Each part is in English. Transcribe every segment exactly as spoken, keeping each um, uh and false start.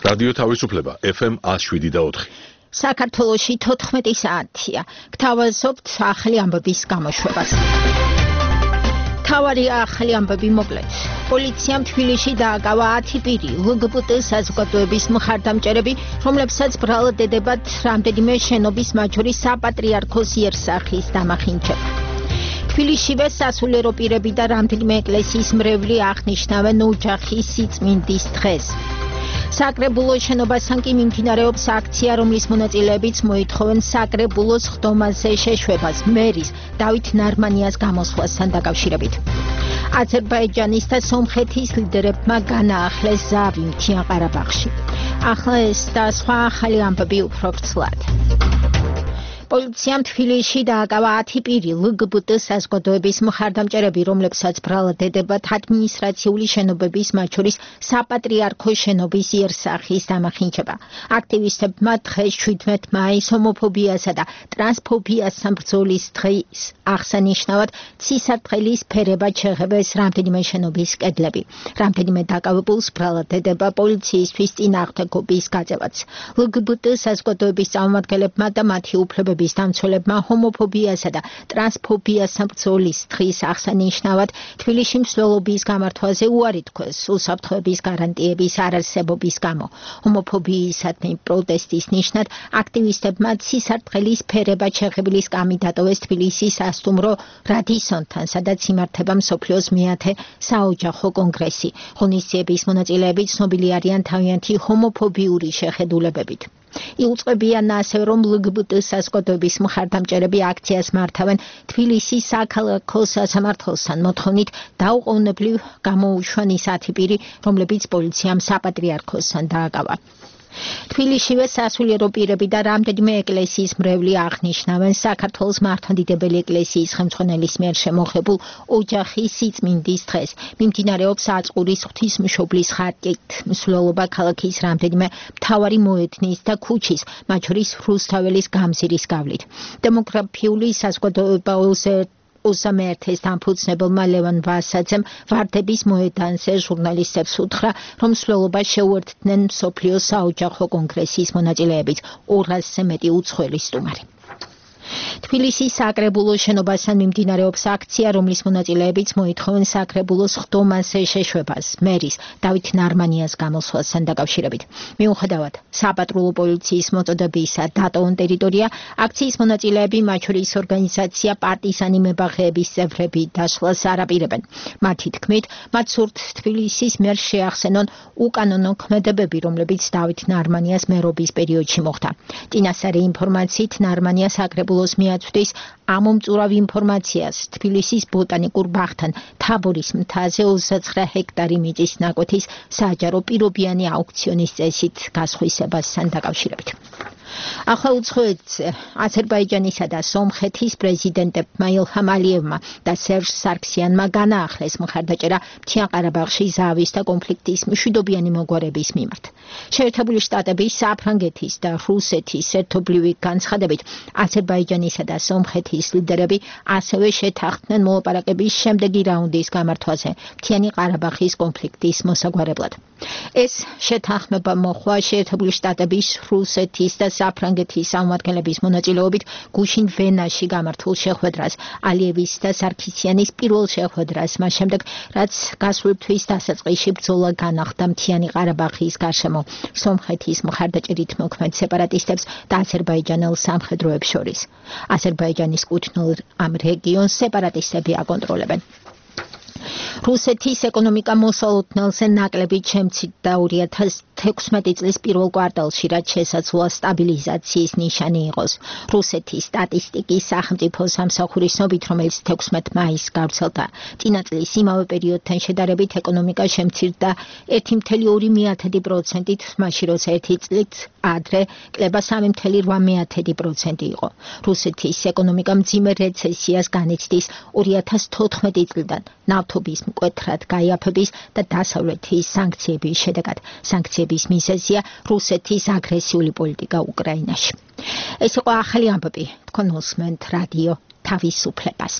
რადიო თავისუფლება ეფ ემ one oh seven და four. საქართველოში თოთხმეტი საათია. გთავაზობთ ახალი ამბების გამოშვებას. თავარი ახალი ამბები მოკლედ. პოლიციამ თბილისში დააკავა ათი პირი ლ გ ბ ტ საზოგადოების მხარდამჭერები, რომლებსაც ბრალდებათ რამდენიმე შენობის მათ შორის საპატრიარქოს იერსახის დამახინჯება. თბილისშივე სასულიერო პირები და რამდენიმე ეკლესიის მრევლი აღნიშნავენ ოჯახის სიწმინდის დღეს. საკრებულოს შენობასთან კი მიმდინარეობს აქცია, რომლის მონაწილეებიც მოითხოვენ საკრებულოს ხდომაზე შეშვებას მერის დავით ნარმანიას გამოსვლასთან დაკავშირებით. აზერბაიჯანის და სომხეთის ლიდერებმა განაახლეს ზავი მთიან ყარაბაღში. ახლა ეს და სხვა ახალი ამბები უფრო ვრცლად. პოლიციამ თბილისში დააკავა ათი პირი ლ გ ბ ტ საზოგადოების მხარდამჭერები, რომლებსაც ბრალდებათ ადმინისტრაციული შენობების, მათ შორის საპატრიარქოს შენობის იერსახის დამახინჯება. აქტივისტებმა დღეს შვიდმეტ მაისს ჰომოფობიასა და ტრანსფობიასთან ბრძოლის დღის აღსანიშნავად ცისარტყელის ფერებად შეღებეს რამდენიმე შენობის კედლები. რამდენიმე დაკავებულს ბრალდება პოლიციისთვის წინააღმდეგობის გაწევაც. ლ გ ბ ტ საზოგადოების წარმომადგენლებმა და მათი უფლებების დამცველებმა ჰომოფობიასა და ტრანსფობიასთან ბრძოლის დღის აღსანიშნავად თბილისში მსვლელობის გამართვაზე უარი თქვეს უსაფრთხოების გარანტიების არარსებობის გამო. ჰომოფობიისადმი პროტესტის ნიშნად აქტივისტებმა ცისარტყელის ფერებად შეღებილი სკამი დატოვეს თბილისის სასტუმრო რადისონთან, სადაც იმართება მსოფლიოს მეათე საოჯახო კონგრესი. ღონისძიების მონაწილეები ცნობილი არიან თავიანთი ჰომოფობიური შეხედულებებით. იუწყებიან ასევე, რომ ლ გ ბ ტ საზოგადოების მხარდამჭერები აქციას მართავენ თბილისის საქალაქო სასამართლოსთან მოთხოვნით დაუყოვნებლივ გამოუშვან ის ათი პირი, რომლებიც პოლიციამ საპატრიარქოსთან დააკავა. თბილისშივე სასულიერო პირები და რამდენიმე ეკლესიის მრევლი აღნიშნავენ საქართველოს მართლმადიდებელი ეკლესიის ხელმძღვანელის მიერ შემოღებულ ოჯახის სიწმინდის დღეს. მიმდინარეობს აწყურის ღვთისმშობლის ხატით მსვლელობა ქალაქის რამდენიმე მთავარი მოედნის და ქუჩის, მათ შორის რუსთაველის გამზირის გავლით. დემოგრაფიული საზოგადოებაზე უსამართეს დამფუძნებელმა ლევან ვასაძემ ვარდების მოედანზე ჟურნალისტებს უთხრა, რომ მსვლელობას შეუერთდნენ მსოფლიოს საოჯახო კონგრესის მონაწილეებიც ორასზე მეტი უცხოელი სტუმარი. თბილისის საკრებულოს შენობასთან მიმდინარეობს აქცია, რომლის მონაწილეებიც მოითხოვენ საკრებულოს ხდომაზე შეშვებას მერის დავით ნარმანიას გამოსვლასთან დაკავშირებით. მიუხედავად საპატრულო პოლიციის მოწოდებისა დატოვონ ტერიტორია, აქციის მონაწილეები, მათ შორის ორგანიზაცია პარტიზანი მებაღეების წევრები დაშლას არ აპირებენ. მათი თქმით, მათ სურთ თბილისის მიერ შეახსენონ უკანონო ქმედებები, რომლებიც დავით ნარმანიას მერობის პერიოდში მოხდა. წინასწარი ინფორმაციით ნარმანია საკრებულოს მიაწვდის ამომწურავ ინფორმაციას თბილისის ბოტანიკურ ბაღთან თაბორის მთაზე ოცდაცხრა ჰექტარი მიწის ნაკვეთის საჯარო პირობიანი აუქციონის წესით გასხვისებასთან დაკავშირებით. ახლა უცხოეთზე აზერბაიჯანისა და სომხეთის პრეზიდენტებმა ილჰამ ალიევმა და სერჟ სარქსიანმა განაახლეს მხარდაჭერა მთიან ყარაბაღში ზავის და კონფლიქტის მშვიდობიანი მოგვარების მიმართ. შეერთებული შტატების, საფრანგეთის და რუსეთის ერთობლივი განცხადებით აზერბაიჯანისა და სომხეთის ლიდერები ასევე შეთანხმდნენ მოლაპარაკების შემდეგი რაუნდის გამართვაზე მთიანი ყარაბაღის კონფლიქტის მოსაგვარებლად. ეს შეთანხმება მოხდა შეერთებული შტატების, რუსეთის და საფრანგეთის წარმომადგენლების მონაწილეობით გუშინ ვენაში გამართულ შეხვედრას, ალიევის და სარქისიანის პირველ შეხვედრას, მას შემდეგ, რაც გასული თვის დასაწყისში ბრძოლა განახლდა მთიანი ყარაბაღის გარშემო სომხეთის მხარდაჭერით მოქმედ სეპარატისტებს და აზერბაიჯანელ სამხედროებს შორის. აზერბაიჯანის კუთვნილ ამ რეგიონს სეპარატისტები აკონტროლებენ. რუსეთის ეკონომიკა მოსალოდნელზე ნაკლები შემცირდა ორი ათას თექვსმეტი წლის პირველ კვარტალში, რაც შესაძლოა სტაბილიზაციის ნიშანი იყოს. რუსეთის სტატისტიკის სახელმწიფო სამსახურის ცნობით, რომელიც თექვსმეტ მაისს გავრცელდა, წინა წლის იმავე პერიოდთან შედარებით ეკონომიკა შემცირდა ერთი კoma ორი პროცენტით, მაშინ როცა ერთი წლით ადრე კლება სამი კoma რვა პროცენტი იყო. რუსეთის ეკონომიკა მძიმე რეცესიას განიცდის ორი ათას თოთხმეტი წლიდან ნავთობის მკვეთრად გაიაფების და დასავლეთის სანქციების შედეგად. სანქციების მიზეზია რუსეთის აგრესიული პოლიტიკა უკრაინაში. ეს იყო ახალი ამბები. თქვენ უსმენთ რადიო თავისუფლებას.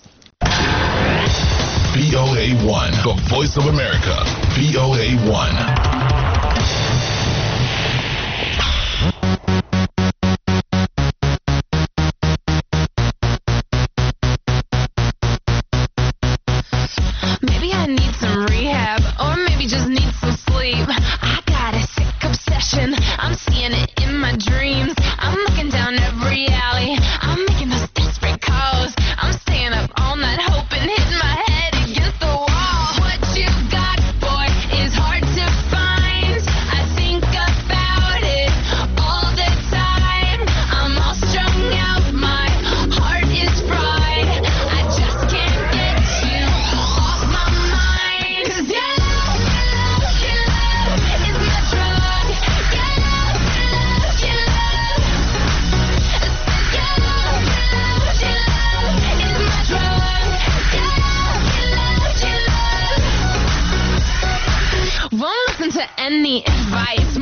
V O A one, the voice of America. V O A one.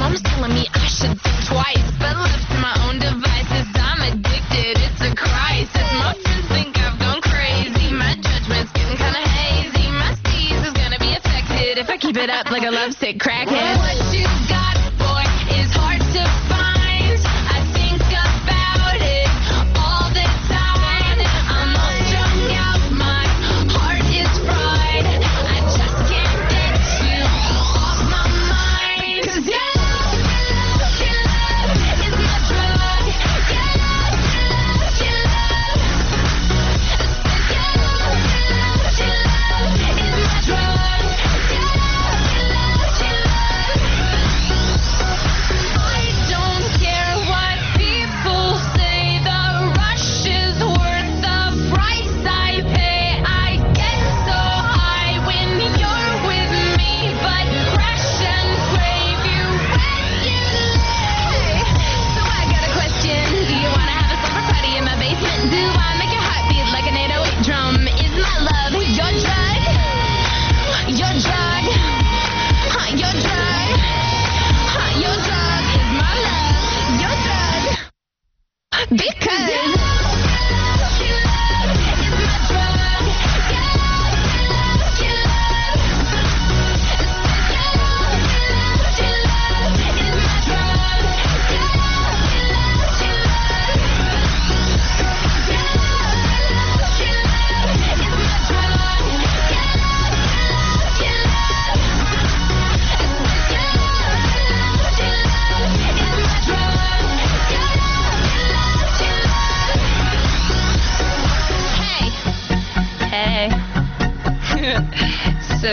mom's telling me I should think twice, but left to my own devices, I'm addicted, it's a crisis. My friends think I've gone crazy, my judgment's getting kinda hazy. My steez is gonna be affected if I keep it up like a lovesick crackhead. What you got, boy, is hard to find. I think about it all the time. I'm all strung out, my heart is fried. I just can't get you off my mind. 'Cause your love, your love, your love is my drug. Your love, your love, your love. Your love, your love, your love is my drug. Your love, your love, your love. I don't care what people say, the rush is worth the price I pay. I get so high when you're with me, but crash and crave you when you lay. So I got a question, do you wanna have a slumber party in my basement? Do I make your heart beat like an eight oh eight drum? Is my love your drug? Your drug? Huh, your drug? Huh, your drug is my love. Your drug? Because your love, your love is my drug. Your love, your love, your love. Your love, your love, your love is my drug. Your love, your love, your love. Your love, your love is my drug. Your love, your love, your love. Your love, your love is my drug. Your love, your love, your love. Hey, hey. So,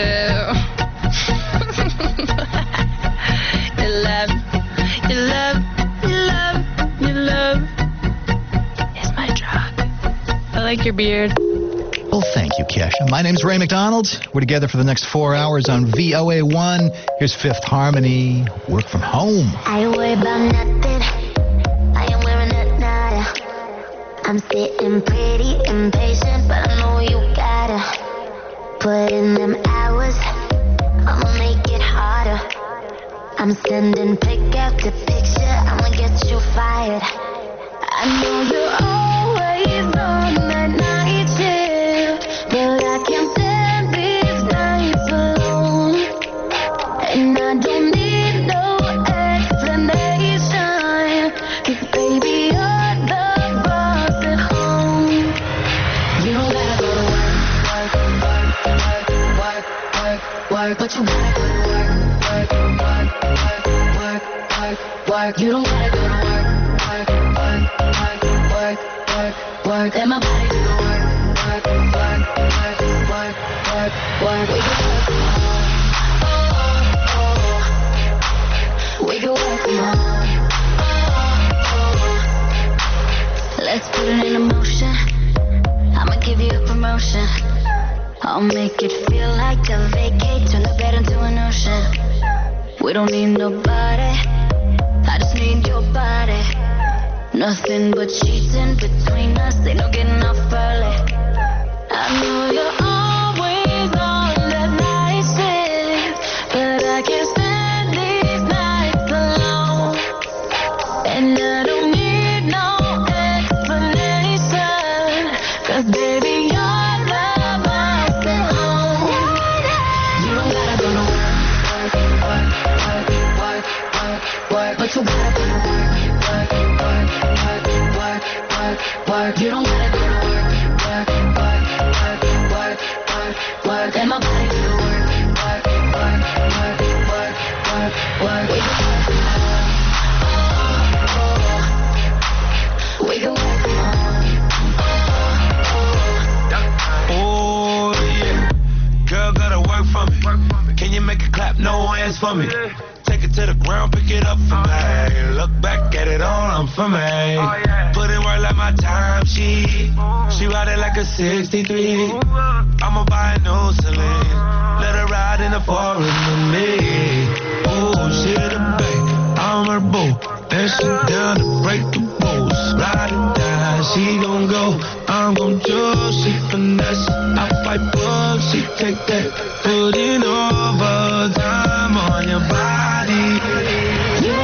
your love, your love, your love, your love is my drug. I like your beard. Well, thank you, Kesha. My name's Ray McDonald. We're together for the next four hours on V O A one. Here's Fifth Harmony, Work From Home. I ain't worried about nothing. I ain't wearing a nada. I'm sitting pretty impatient, but I know you gotta put in them hours. I'ma make it harder. I'm sending pick after picture. I'ma get you fired. I know you're always on that night shift, but I can't stand these nights alone. And I don't need no explanation, 'cause baby, you're the boss at home. You don't gotta go to work, work, work, work, work, work, work, but you gotta go to work, work, work, work, work, work, work. You don't gotta go to work, work, work, work, work, work, work. Let my body do the work, work, work, work, work, work, work. We can work from home. Oh, oh, oh. We can work from home. Oh, oh. Let's put it in motion. I'ma give you a promotion. I'll make it feel like a vacate, turn the bed into an ocean. We don't need nobody, I just need your body. Nothing but cheating between us, ain't no getting off early. I know you're always on that night shift, but I can't stand these nights alone. And I don't need no explanation, 'cause baby, you're the boss at home. You don't gotta go to work, work, work, work, work, work, work, but you gotta go to work, work, work, work, work, work, work. You don't gotta go to work, work, work, work, work, work, work. Let my body do the work, work, work, work, work, work, work. We can work from home. Oh, oh. We can work from home. Oh, oh. Oh, yeah. Girl, gotta work for me. Can you make it clap? No hands for me. Take it to the ground, pick it up for me. Look back at it all, I'm for me. Put in work like my time sheet. She ride it like a sixty-three. I'ma buy a new Celine. Let her ride in the forest with me. Oh, she the babe, I'm her boo. And she down to break the rules. Ride or die, she gon' go. I'm gon' choose, she finesse. I fight bugs, she take that. Putting overtime on your body. You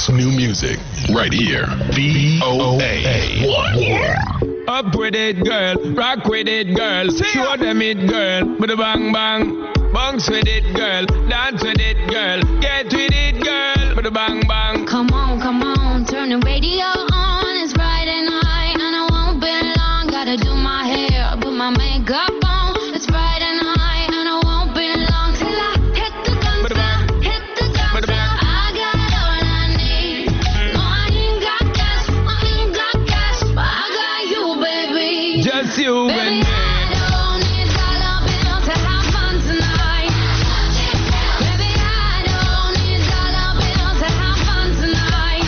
best new music right here. V O A one. Up with it, girl. Rock with it, girl. Show them it, girl. With a bang bang. Bounce with it, girl. Dance with it, girl. Get with it, girl. With a bang bang. Come on, come on, turn the radio on. It's Friday night and I won't be long. Gotta do my hair, put my makeup on. It's Friday night and I won't be long till I hit the dance floor, hit the dance floor. I got all I need. No, I ain't got cash, I ain't got cash, but I got you, baby. Just you Baby, and me. I don't need dollar bills to have fun tonight. Baby, I don't need dollar bills to have fun tonight.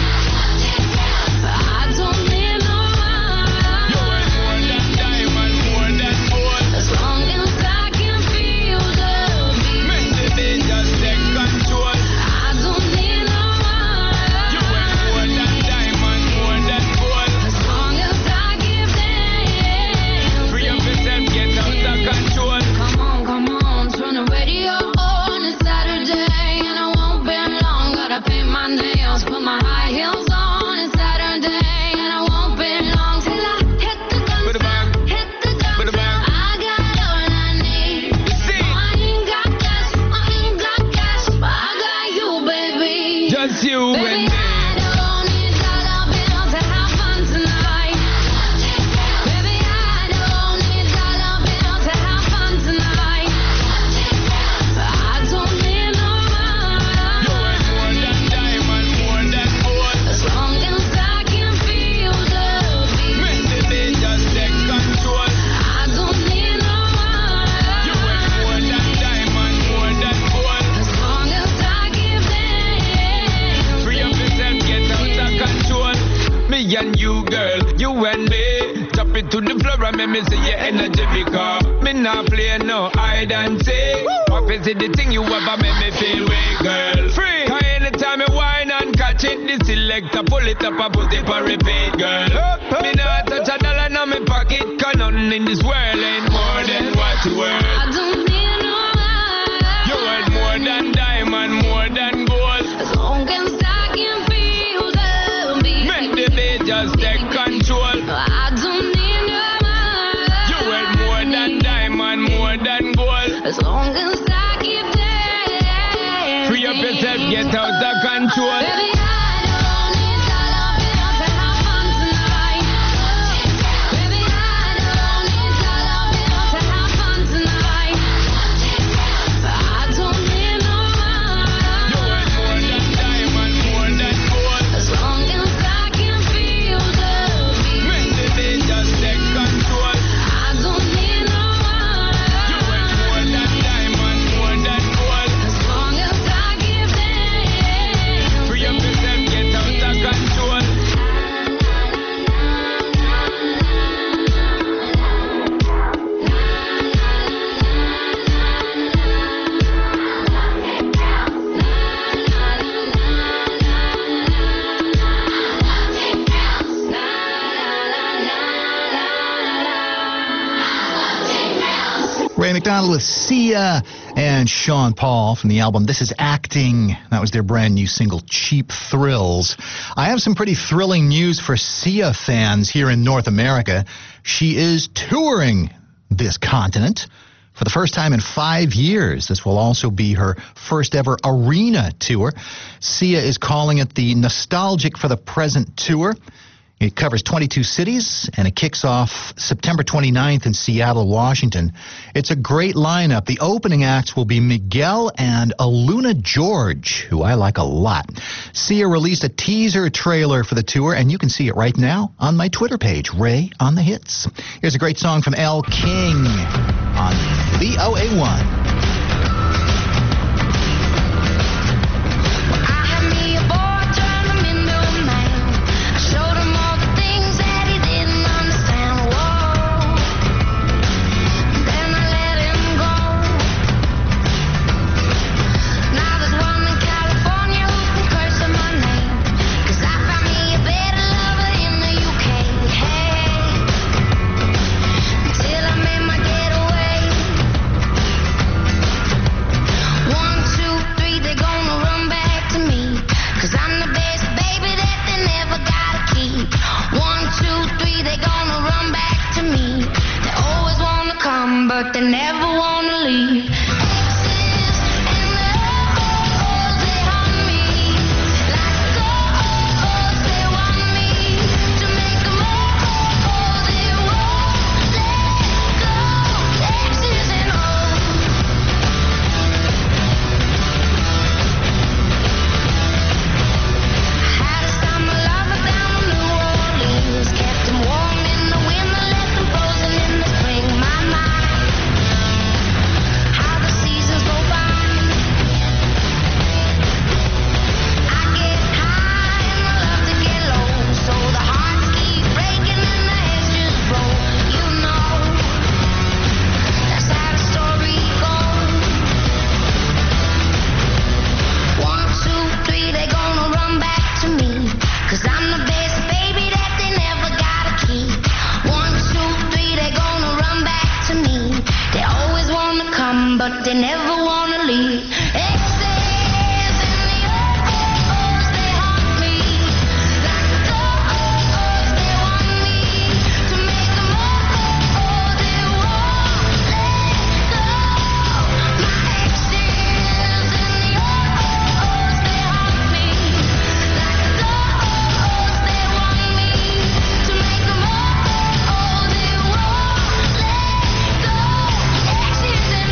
I don't need no You money. want more than diamond, more than gold. As long as I can feel the Make beat. the beat just take control. I don't need no You want more money. than diamond, more than gold. As long as I give them. Free up yourself, get out of control. Come on, come on, turn the radio on. It's Saturday and I won't be long. Gotta paint my nails, put my high heels on. It's Saturday and I won't be long till I hit the dance With a floor, bang. hit the dance With a floor. bang. I got all I need. See? No, I ain't got cash, I ain't got cash, but I got you, baby. Just you and Baby, me. I don't need dollar bills to have fun tonight. Baby, I don't need dollar bills to have fun tonight. I don't need no You want more money. than diamond, more than gold. As long as I can feel the Make beat. the beat just take control. I don't need no You want more money. than diamond, more than gold. As long as I give them. Free up yourself, get out of control. Me and you, girl, you and me. Drop it to the floor and make me see your energy because me not play no hide and seek. What is it the thing you ever make me feel way, girl? Free. Cause anytime you whine and catch it, the selector pull it up and put it for repeat, girl. Me not touch a dollar in my pocket, cause nothing in this world ain't more than what you worth. I don't need no money. You worth more than diamond, more than gold. As long as I can feel the beat. Make the beat just take control. I don't need no money. You worth more than diamond, more than gold. As long as I keep dancing. Free up yourself, get out of control. Baby, I don't need dollar bills to have fun tonight. Baby, I don't need dollar bills to have fun tonight. I don't need no You worth more money. than diamond, more than gold. As long as I can feel the Make beat. the beat just take control. I don't need no You worth more money. than diamond, more than gold. As long as I give them. Free up yourself, get out of control. Ray McDonald with Sia and Sean Paul from the album This Is Acting. That was their brand new single, Cheap Thrills. I have some pretty thrilling news for Sia fans here in North America. She is touring this continent for the first time in five years. This will also be her first ever arena tour. Sia is calling it the Nostalgic for the Present Tour. It covers twenty-two cities, and it kicks off September twenty-ninth in Seattle, Washington. It's a great lineup. The opening acts will be Miguel and Aluna George, who I like a lot. Sia released a teaser trailer for the tour, and you can see it right now on my Twitter page, Ray on the Hits. Here's a great song from Elle King on V O A one. I had me a boy, turned him into a man. I showed him all the things that he didn't understand. Whoa. Then I let him go. Now there's one in California who can curse on my name. 'Cause I found me a better lover in the U K. Hey, till I made my getaway. lonely. Exes and the oh-ohs, they haunt me. Like the oh-ohs, they want me to make them oh-oh, they won't let go. My exes and the oh-ohs, they haunt me. Like the oh-ohs, they want me to make them oh-oh, they won't let go. Exes and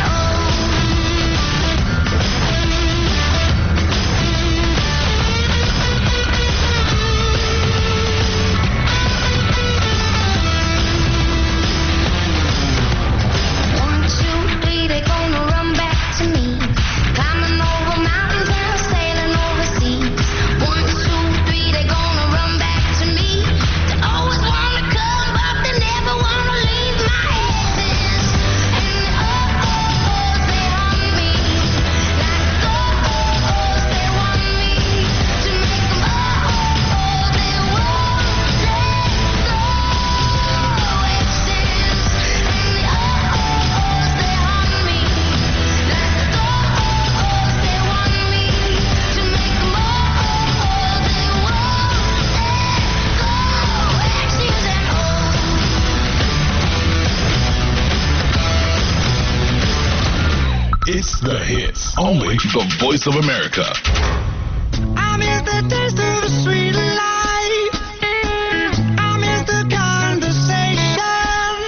One, two, three, they gonna run back to me. Climbing over mountains and sailing overseas. One, two, three, they gonna run back to me. They always wanna come, but they never wanna leave. My exes and the oh-ohs, they haunt me. Like the oh-ohs, they want me to make them oh-oh, they won't let go. Exes and the oh-ohs, they haunt me. Like the oh-ohs, they want me to make them oh-oh, they won't let go. Exes and It's the hits. Only the Voice of America. I miss the taste of a sweet life. I miss the conversation.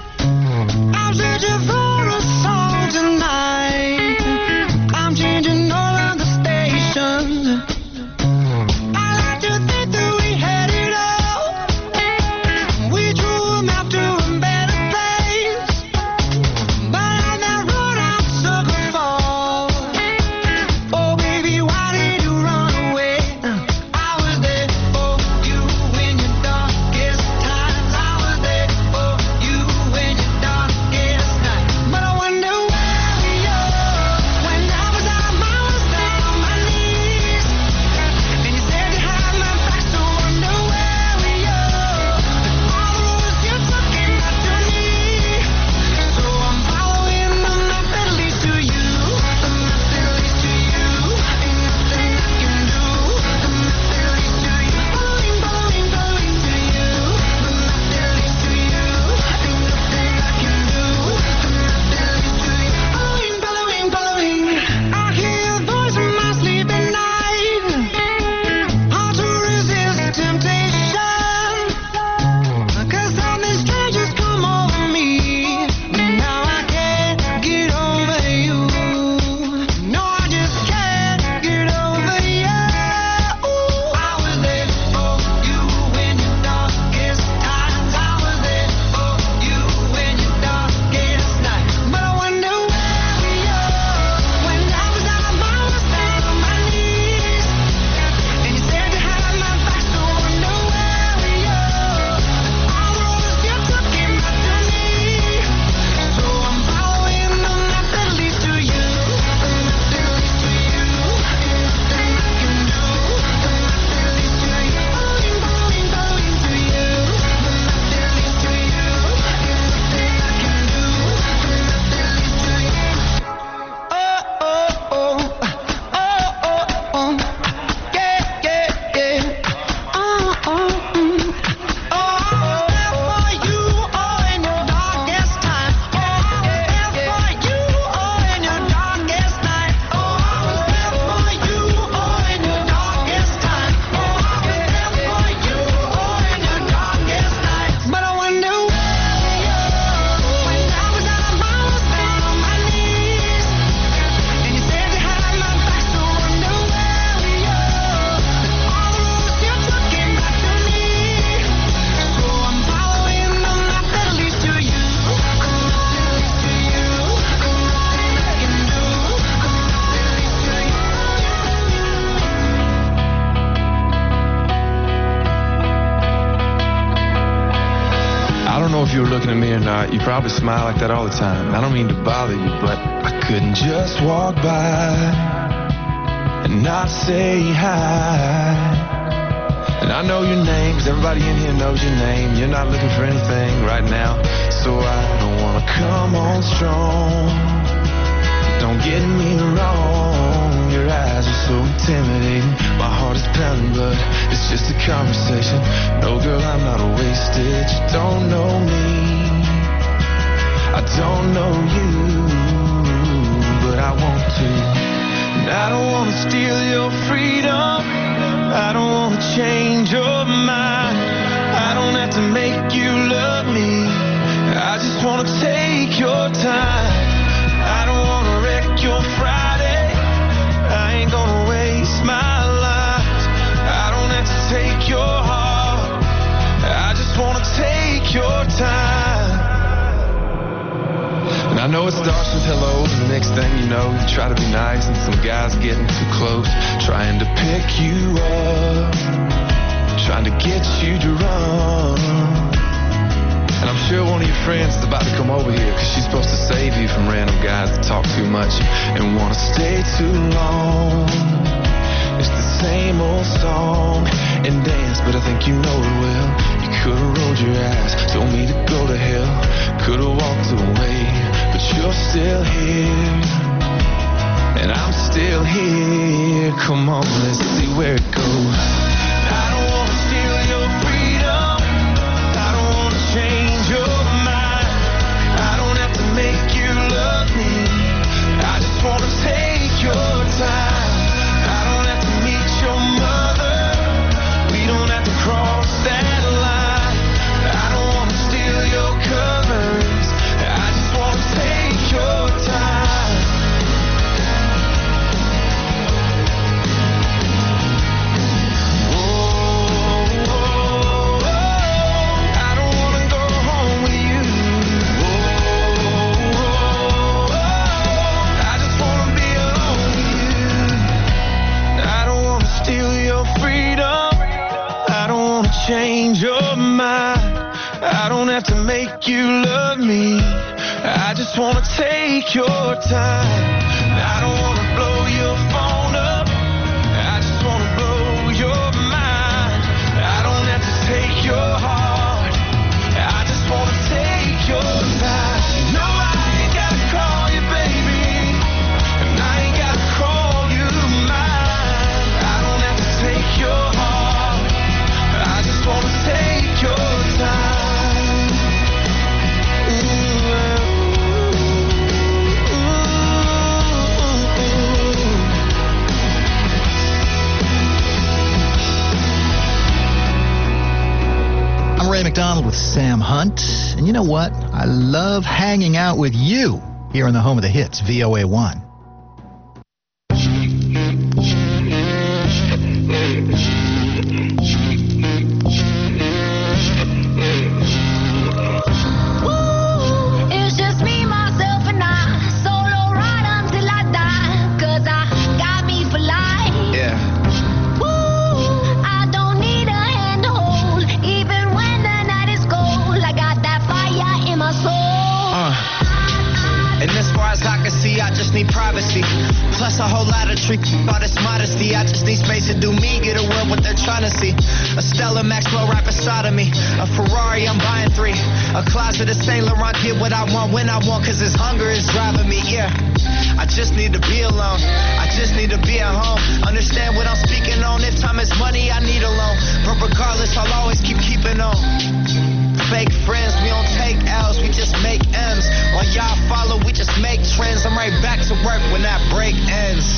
I'm searching for a song tonight. I'm changing all of the stations. I like to think that we had it all. We drew a map to a better place. But on that road I'm sucker for. Oh baby, why did you run away? I was there for you in your darkest times. I was there for you in your darkest night. But I wonder where we are when I was out, I was down on my knees. And you said you had my back, so I wonder where we are. All the roads you took came back to me. So I'm following the map that leads to you. The map that leads to you. Ain't nothing I can do. The map that leads to you. Following, following, following to you. The map that leads to you. Ain't nothing I can do. The map that leads to you. Following, following, following. I hear your voice in my sleep at night. Hard to resist temptation. 'Cause something strange has come over me. Now I can't get over you. No, I just can't get over you. I was there for you in your darkest times. I was there for you in your darkest night. But I wonder where we are when I was out, I was down on my knees. And you said you had my back, so I wonder where we are. All the roads you took came back to me. So I'm following the map that leads to you. The map that leads to you. Ain't nothing I can do. The map that leads to you. Following, following, following to you. The map that leads to you. Ain't nothing I can do. The map that leads to you. Oh, oh, oh. Oh, oh, oh. Yeah, yeah, yeah. Oh, oh, mm. Oh, I was there for you, oh, in your darkest time. Oh, I was there for you, oh, in your darkest night. Oh, I was there for you, oh, in your darkest time. Oh, I was there for you, oh, in your darkest night. But I wonder where we are when I was out, I was down on my knees. And you said you had my back, so I wonder where we are. All the roads you took came back to me. So I'm following the map that leads to you. The map that leads to you. Ain't nothing I can do. The map that leads to you. I don't know if you were looking at me or not. You probably smile like that all the time. I don't mean to bother you, but I couldn't just walk by and not say hi. And I know your name, 'cause everybody in here knows your name. You're not looking for anything right now, so I don't wanna come on strong. Don't get me wrong. intimidating. My heart is pounding, but it's just a conversation. No, girl, I'm not wasted. You don't know me. I don't know you, but I want to. And I don't want to steal your freedom. I don't want to change your mind. I don't have to make you love me. I just want to take your time. I don't want to wreck your Friday. I ain't gonna waste my life. I don't have to take your heart. I just want to take your time. And I know it starts with hello, and the next thing you know, you try to be nice, and some guy's getting too close, trying to pick you up, trying to get you to run. And I'm sure one of your friends is about to come over here, cause she's supposed to save you from random guys that talk too much and wanna stay too long. It's the same old song and dance, but I think you know it well. You could've rolled your eyes, told me to go to hell, could've walked away, but you're still here, and I'm still here. Come on, let's see where it goes. I don't wanna steal your freedom. I don't wanna change your mind. I don't have to make you love me. I just wanna take your time. I don't have to meet your mother. We don't have to cross that line. I don't wanna steal your colors. I just wanna take your time. Oh, oh, oh, I don't wanna go home with you. Oh, oh, oh, I just wanna be alone with you. I don't wanna steal your freedom. I don't wanna change your mind. I don't have to make you love me. I just wanna take your time. I don't wanna blow your phone up. I just wanna blow your mind. I don't have to take your heart. I just wanna take your time. No, I ain't gotta call you baby, and I ain't gotta call you mine. I don't have to take your heart. I just wanna take your time. I'm Ray McDonald with Sam Hunt. And you know what? I love hanging out with you here in the home of the hits, V O A one. It's just me, myself, and I. Solo ride until I die. Cause I got me for life. Yeah. Woo, I don't need a hand to hold. Even when the night is cold, I got that fire in my soul. Uh. And as far as I can see, I just need privacy. Plus a whole lot of trick, all this modesty. I just need space to do me, get away what they're trying to see. A Stella Maxwell right beside of me. A Ferrari, I'm buying three. A closet of Saint Laurent, get what I want when I want, cause this hunger is driving me, yeah. I just need to be alone. I just need to be at home. Understand what I'm speaking on. If time is money, I need a loan. But regardless, I'll always keep keeping on. Fake friends, we don't take L's, we just make M's. While y'all follow, we just make trends. I'm right back to work when that break ends.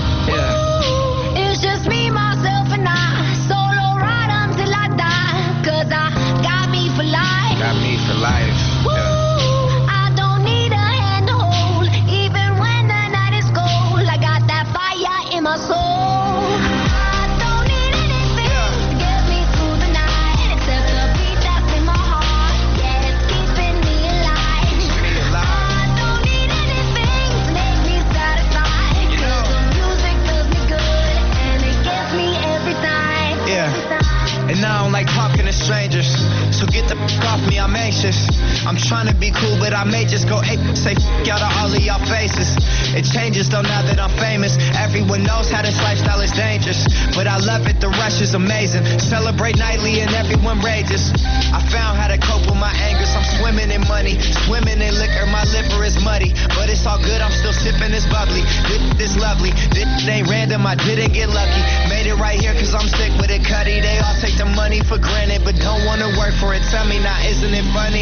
Yeah. It's just me, myself, and I. Solo ride until I die. Cause I got me for life. Got me for life. Woo, I don't need a hand to hold. Even when the night is cold, I got that fire in my soul. I don't need anything to get me through the night, except the beat that's in my heart. Yeah, it's keeping me alive. I don't need anything to make me satisfied. Cause the music does me good, and it gets me every time. Yeah. Every time. And I don't like talking to strangers, so get the f*** off me, I'm anxious. I'm trying to be cool, but I may just go ape, say f*** out of all of y'all faces. It changes though now that I'm famous. Everyone knows how this lifestyle is dangerous, but I love it, the rush is amazing. Celebrate nightly and everyone rages. I found how to cope with my angers. I'm swimming in money, swimming in liquor, my liver is muddy, but it's all good, I'm still sipping this bubbly. This, this love lovely. This ain't random, I didn't get lucky. Made it right here cause I'm sick with it, Cuddy. They all take the money for granted, but don't wanna work for it. Tell me now, isn't it funny?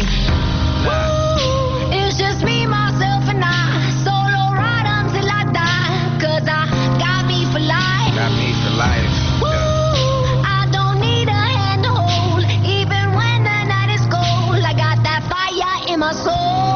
Ooh, it's just me, myself, and I. Solo ride until I die. Cause I got me for life. Got me for life. Ooh, I don't need a hand to hold. Even when the night is cold, I got that fire in my soul.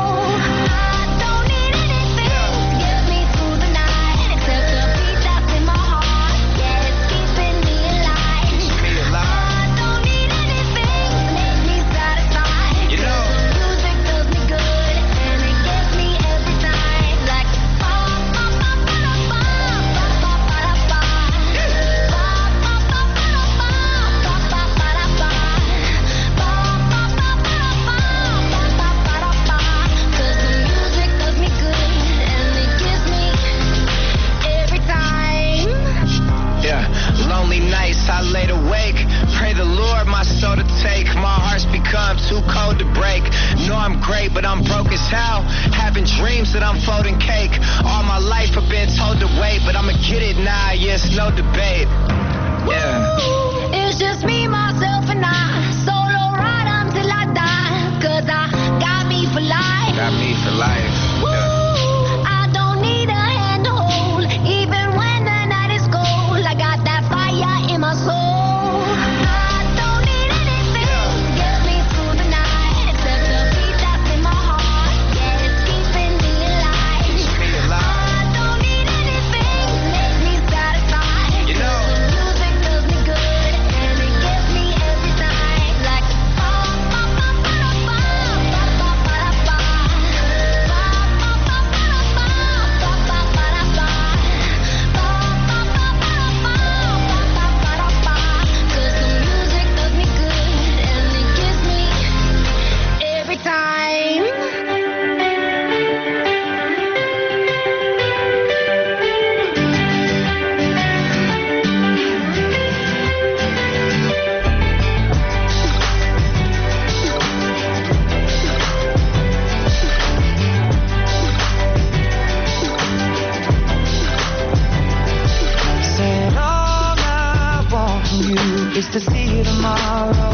I don't need anything to get me through the night, except the beat that's in my heart. Yeah, it's keeping me alive. Me alive. I don't need anything to make me satisfied. You know. The music does me good, and it gets me every time. Like ba ba ba ba da ba, ba ba ba da ba. Ba ba ba ba da ba, ba ba ba da ba. Ba ba ba ba da ba, ba ba ba da ba. 'Cause the music does me good, and it gives me every time. Yeah, lonely nights, I laid awake. Pray the Lord my soul to take. My heart's become too cold to break. Know I'm great, but I'm broke as hell. Having dreams that I'm folding cake. All my life I've been told to wait, but I'ma get it now, yeah, it's no debate. Yeah. Ooh, it's just me, myself, and I. Solo ride until I die. 'Cause I got me for life. Got me for life. Yeah. Ooh, I don't need a hand to hold. Even when the night is cold, I got that fire in my soul. I don't need anything to get me through the night, except the beat that's in my heart. Yeah, it's keeping me alive. Me alive. I don't need anything to make me satisfied. You know. The music does me good, and it gets me every time. Like ba ba ba ba da ba, ba ba ba da ba. Ba ba ba ba da ba, ba ba ba da ba. Ba ba ba ba da ba, ba ba ba da ba. 'Cause the music does me good, and it gives me every time. Said all I want from you is to see you tomorrow.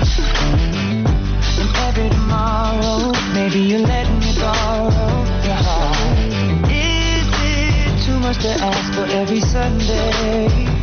And every tomorrow, maybe you're letting me borrow your heart. Is it too much to ask for every Sunday?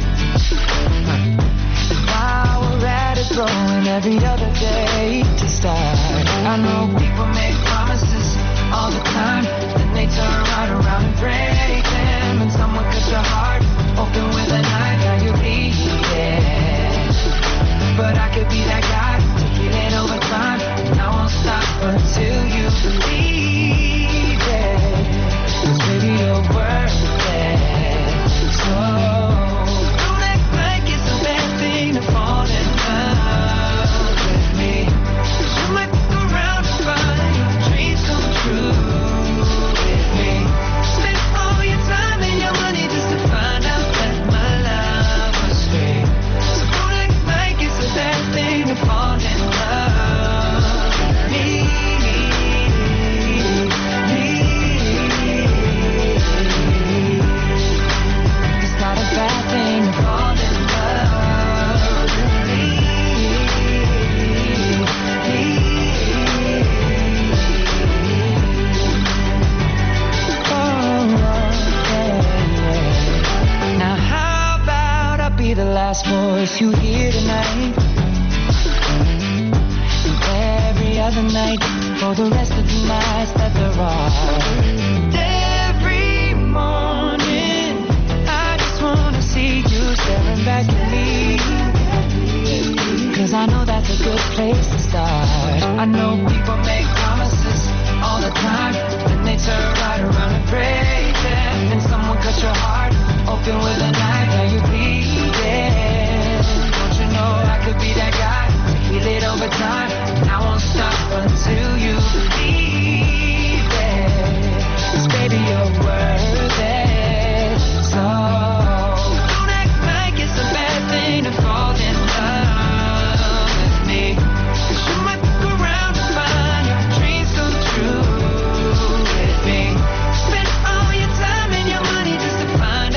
And while we're at it, throwing every other day to start. I know people make promises all the time, then they turn right around and break them. And someone cut your heart open with a knife, now you bleeding. But I could be that guy to heal it over time, and I won't stop until you believe it. 'Cause baby, you're worth it. So don't act like it's a bad thing to fall in love with me. 'Cause you might look around and find your dreams come true with me. Spend all your time and your money just to find out that my love was free. So don't act like it's a bad thing to fall in love with me. It's not a bad thing to fall in love with me. Now how about I be the last voice you hear tonight, and every other night for the rest of the nights that there are. And every morning I just wanna see you staring back at me, 'cause I know that's a good place to start. I know people make promises all the time, then they turn right around and break them. And someone cut your heart open with a knife, now you bleeding. Don't you know I could be that guy to heal it over time, and I won't stop until you believe it. 'Cause baby, you're worth it. So don't act like it's a bad thing to fall in love with me. 'Cause you might look around and find your dreams come true with me. Spend all your time and your money just to find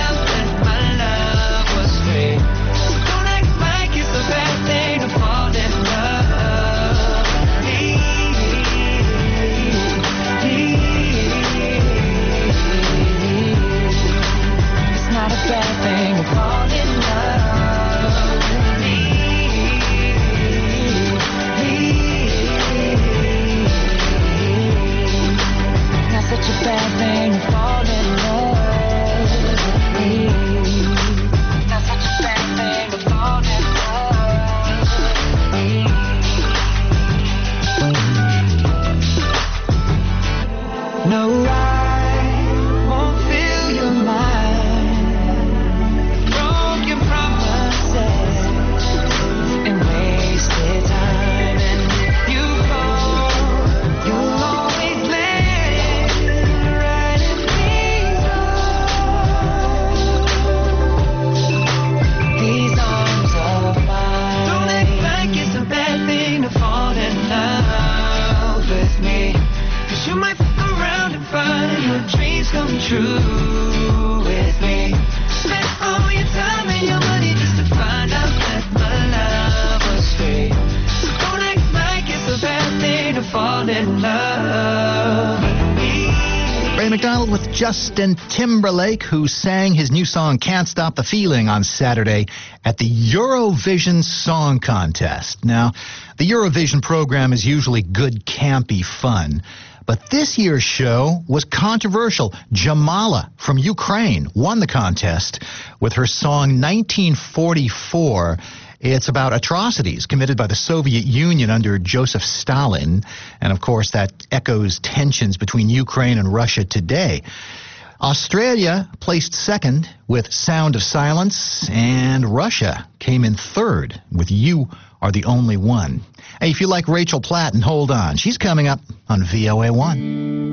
Child with Justin Timberlake, who sang his new song Can't Stop the Feeling on Saturday at the Eurovision Song Contest. Now, the Eurovision program is usually good, campy fun, but this year's show was controversial. Jamala from Ukraine won the contest with her song nineteen forty-four. It's about atrocities committed by the Soviet Union under Joseph Stalin. And, of course, that echoes tensions between Ukraine and Russia today. Australia placed second with Sound of Silence, and Russia came in third with You Are the Only One. Hey, if you like Rachel Platt, and hold on, she's coming up on V O A one.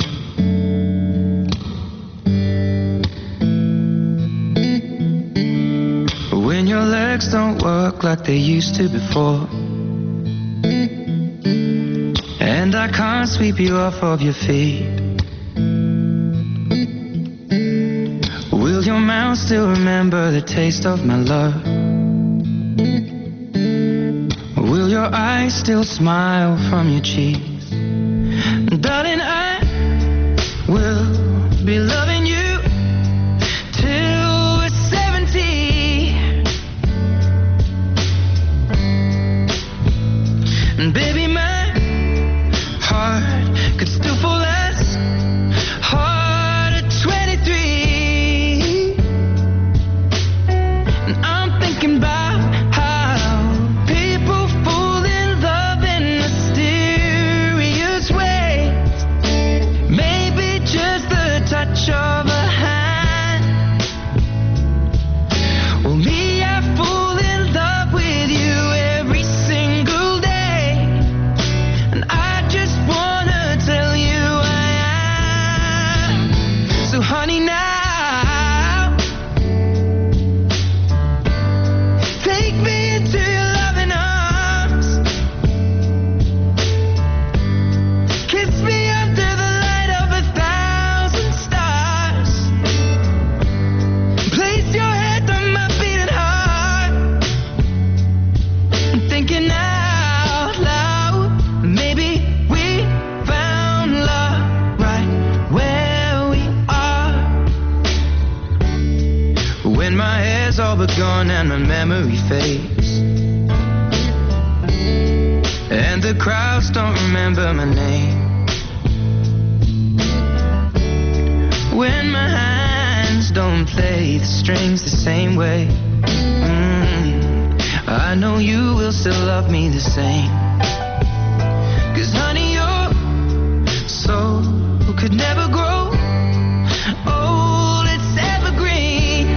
When your legs don't work like they used to before, and I can't sweep you off of your feet, will your mouth still remember the taste of my love? Will your eyes still smile from your cheeks? Darling, I will be loving you till we're seventy. And baby, my heart could still fall as hard at twenty-three. And I'm thinking about how people fall in love in mysterious ways. Maybe just the touch of a hand. Well, me, I fall in love with you every single day. So honey, now take me into your loving arms, kiss me under the light of a thousand stars, place your head on my beating heart. I'm thinking out loud, maybe we found love right where we are. When my hair's all but gone and my memory fades, and the crowds don't remember my name, when my hands don't play the strings the same way, mm, I know you will still love me the same. 'Cause honey, your soul could never grow old, it's evergreen.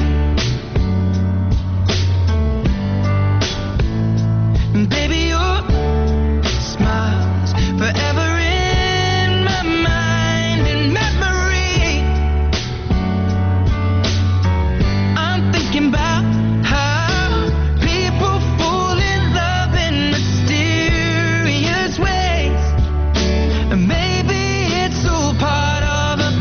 Baby, your smile's forever in my mind and memory. I'm thinking about how people fall in love in mysterious ways. And maybe it's all part of a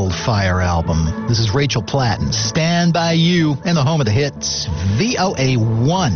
Wildfire album. This is Rachel Platten, Stand By You, and the home of the hits, V O A one.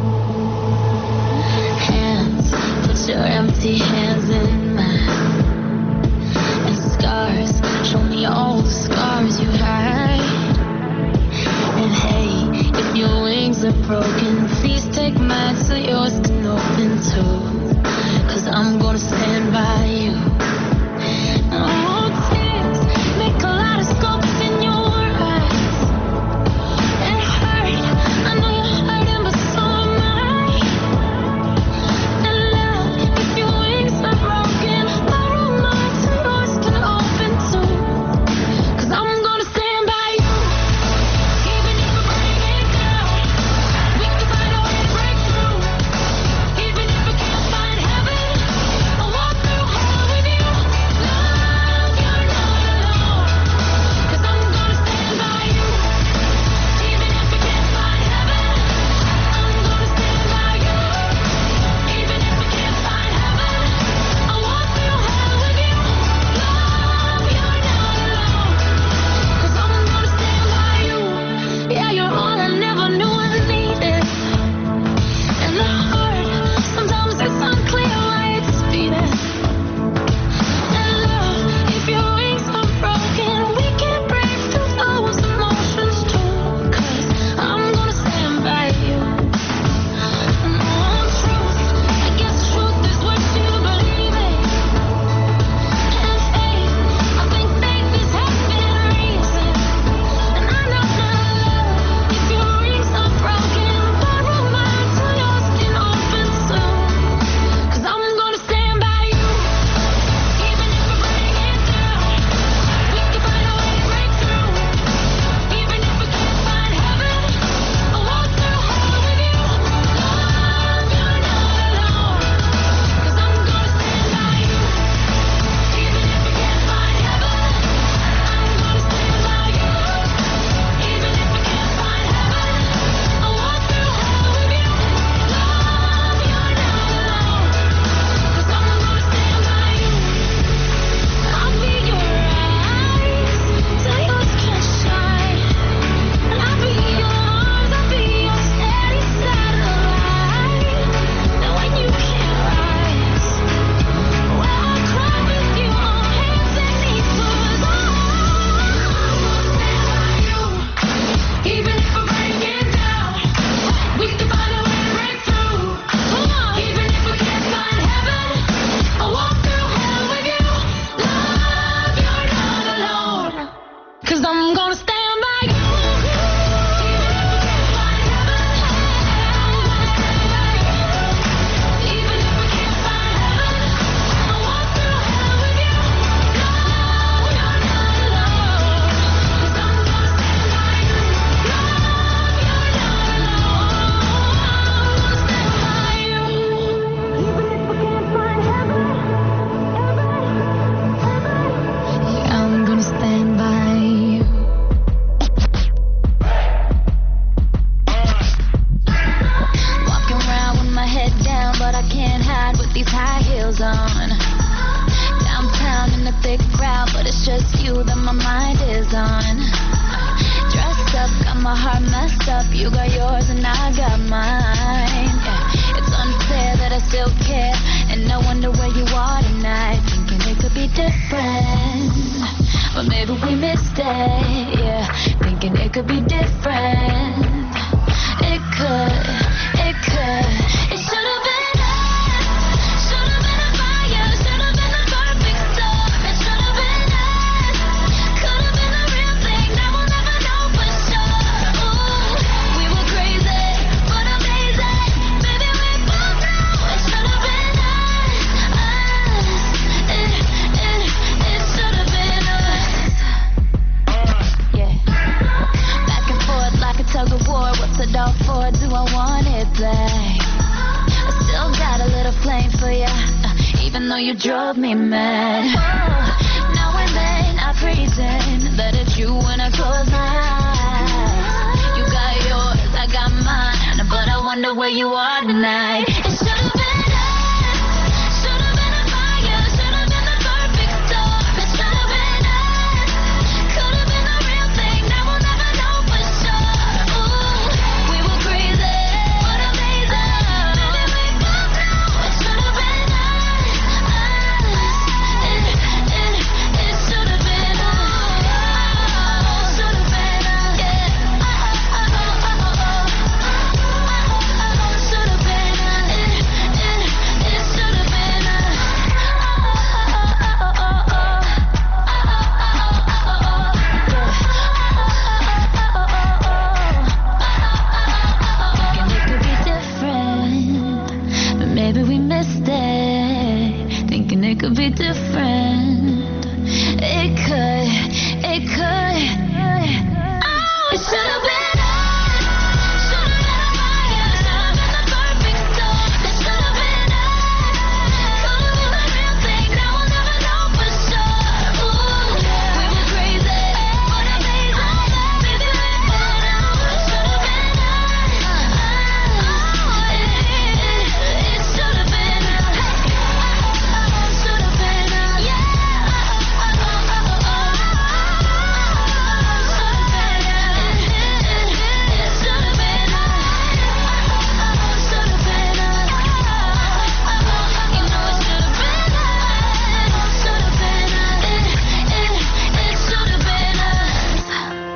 Hands, put your empty hands in mine. And scars, show me all the scars you hide. And hey, if your wings are broken, please take mine so yours can open too. Cause I'm gonna stand by you. Oh, tears make a lot of scopes in your eyes. It hurt, I know you're hurting, but so am I. And love, if your wings are broken, borrow mine so yours can open too. Cause I'm gonna stand by you. Even if we break it down, we can find a way to break through. Even if we can't find heaven, I'll walk through hell with you. Love, you're not alone. Cause I'm gonna stand by you. Even if we can't find heaven, I'm gonna stand by you. Even if we can't find heaven, I'll walk through hell with you. Love, you're not alone. Cause I'm gonna stand by you. Yeah, you're all I never knew I needed. And the heart, sometimes it's unclear why it's beating. And love, if your wings are broken, we can break through those emotions too. Cause I'm gonna stand by you. No truth, I guess truth is what you believe in. And faith, I think faith is having reason. And I know that love, if your wings are broken, borrow mine so yours can open soon. Cause I'm gonna stand by you. Even if we break it down, we can find a way to break through. Even if we can't find heaven, I'll walk through hell with you. Love, you're not alone. Cause I'm gonna stand by you. Even if we can't find heaven, I'm gonna stand by you. Even if we can't find heaven, I'll walk through hell with you. Love, you're not alone. Cause I'm gonna stand by you. I'll be your eyes till yours can't shine. And I'll be your arms, I'll be your steady satellite. And when you can't rise, well, I'll cry with you on hands and knees. Cause I'm gonna stand by you. Even if we break it down, we can find a way to break through. Come on. Even if we can't find heaven, I'll walk through hell with you. Love, you're not alone. Cause I'm gonna stand by you. Even if we can't find heaven, I'll walk through hell with you. Love, you're not alone. Cause I'm gonna stand by you. Love, you're not alone. I'm gonna stand by you. Even if we can't find heaven, I'm gonna stand by you. Walking around with my head down, but I can't hide with these high heels on. Downtown in the thick crowd, but it's just you that my mind is on. Dressed up, got my heart messed up. You got yours and I got mine. Yeah. It's unfair that I still care, and I wonder where you are tonight. Thinking it could be different, but maybe we missed it. Yeah, thinking it could be different. It could, it could. It should have been us. Should have been a fire. Should have been the perfect storm. It should have been us. Could have been the real thing. Now we'll never know for sure. Ooh, we were crazy, but amazing. Maybe we both know. It should have been us. Us. It, it, it should have been us. Yeah. Back and forth like a tug of war. What's it all for? Do I want it back? I still got a little flame for ya, uh, even though you drove me mad. Oh, now and then I pretend that it's you when I close my eyes. You got yours, I got mine, but I wonder where you are tonight. It should have been us. Should have been a fire. Should have been the perfect storm. It should have been us.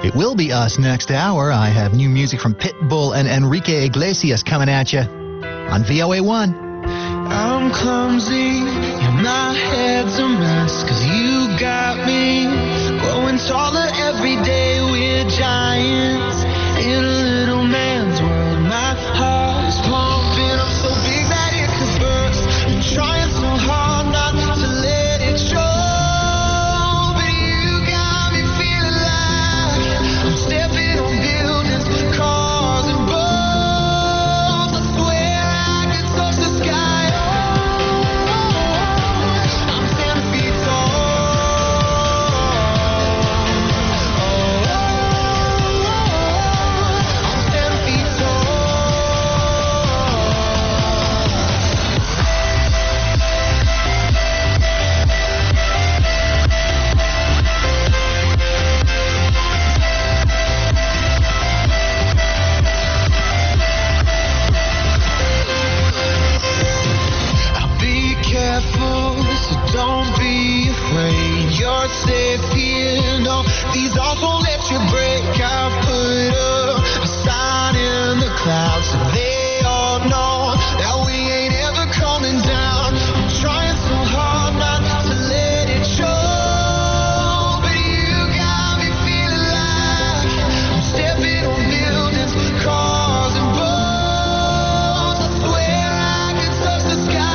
It will be us next hour. I have new music from Pitbull and Enrique Iglesias coming at you on V O A one. I'm clumsy, yeah, my head's a mess, cause you got me growing taller every day. We're giants in a little man's world. My heart is pumping up so big that it could burst. I'm trying so hard not to let it show, but you got me feeling like I'm stepping on buildings, cars and boats. I swear I could touch the sky. I'm ten feet careful, so don't be afraid. You're safe here. No, these odds won't let you break. I've put up a sign in the clouds so they all know that we ain't ever coming down. I'm trying so hard not to let it show, but you got me feeling like I'm stepping on buildings, cars and boats. I swear I could touch the sky.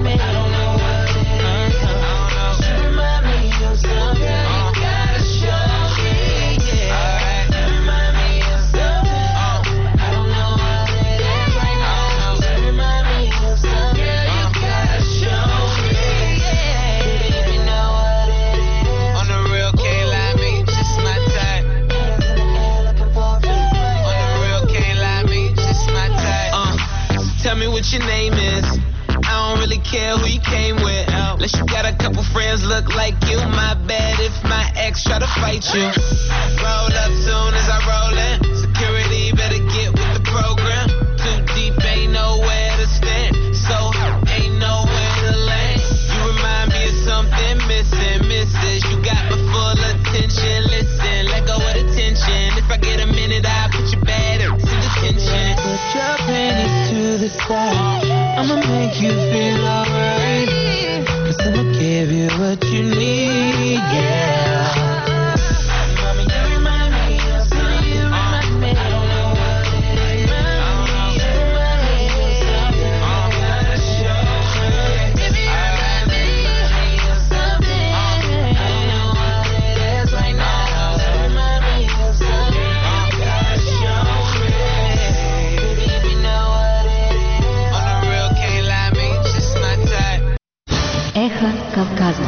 Show care who you came with. Unless you got a couple friends look like you. My bad if my ex try to fight you. Roll up soon as I roll in. Security better get with the program. Too deep, ain't nowhere to stand. So ain't nowhere to land. You remind me of something missing, missus. You got my full attention. Listen, let go of the tension. If I get a minute, I'll put you bad in detention. Put your panties to the side. I'ma make you feel alright. Cause I'ma give you what you need, yeah. Mommy, you remind me of something. You remind me. I don't know what it is. Mommy, you remind me of something. I'm gonna show you. Baby, you remind me of something. I don't know what it is right now. You remind me of something. I'm gonna show you. Baby, if you know what it is. On the real, can't lie, me, just my type. Эхо Кавказа.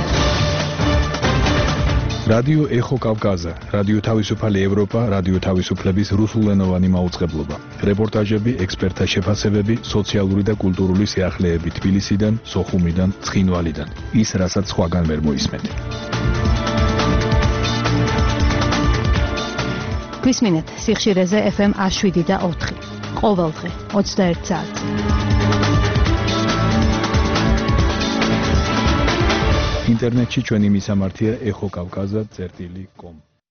რადიო ეხო კავკაზა, რადიო თავისუფალი ევროპა, რადიო თავისუფლების რუსულენოვანი მაუწყებლობა. რეპორტაჟები, ექსპერტთა შეფასებები, სოციალური და კულტურული სიახლეები თბილისიდან, სოხუმიდან, ცხინვალიდან. ის, რასაც სხვაგან ვერ მოისმენთ. გვისმინეთ სიხშირეზე ეფ ემ ათს შვიდი და ოთხი. ყოველდღე ოცდაერთ საათს. ინტერნეტში ჩვენი მისამართია ეხო კავკაზა წერტილი კომ